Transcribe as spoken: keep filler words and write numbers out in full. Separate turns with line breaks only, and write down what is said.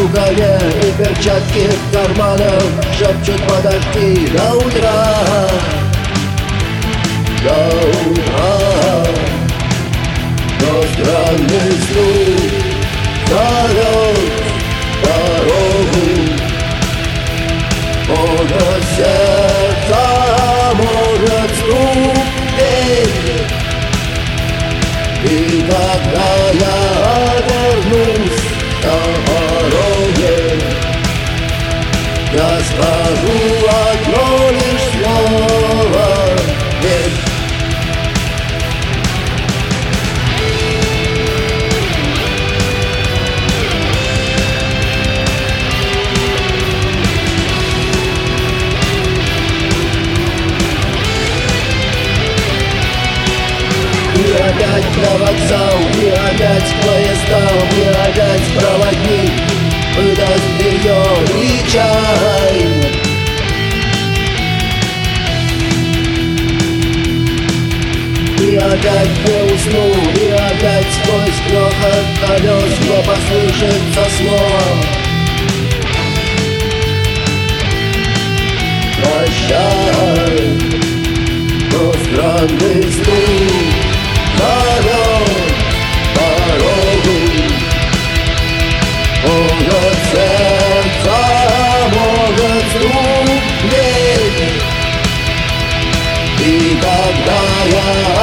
галстуками и перчатки в карманах шепчут подожди до утра, до утра. Но странный звук зовет дорогу, может сердце, может стук петь. И когда я вернусь на пороге, я скажу одно лишь слово «нет». И опять на вокзал, и опять к поездам, и опять проводник выдаст ее и чай. И опять не усну, и опять сквозь грохот колес мне послышится слово прощай. Но странный стук зовет дорогу, может сердце, может стук. И когда я